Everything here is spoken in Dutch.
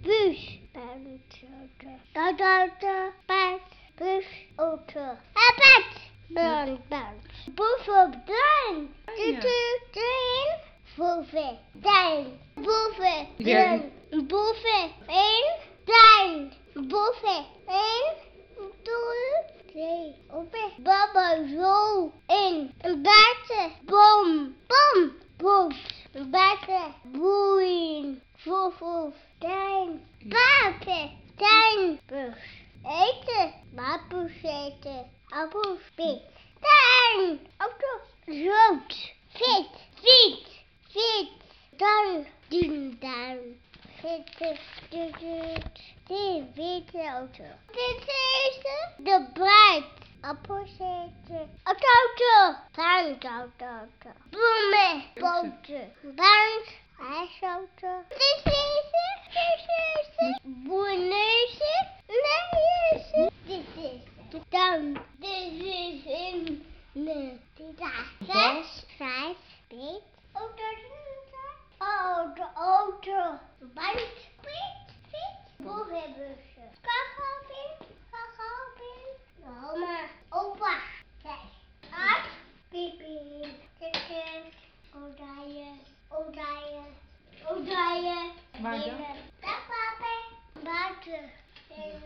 bus, auto, paard, bus, auto. Paard, paard. Boef op trein. Trein, boven, trein, boven, trein, boven, trein, boven, twee, open, baba, zo, buiten, bom, boot, buiten, boeien, voef, trein, paard, trein, bus, eten, appels eten, appels, piet, trein, auto, rood, fiets, dan, die witte auto. Dit is de bruid. Appels eten. Auto. Auto. Bloemen. Boten. Bank. IJsauto. Dit is boerneuzen. Neuzen. Dit is dan. Dit is een. Nee. Zes. Vijf. Piet. Auto. Bank. Piet. Boerenbussen.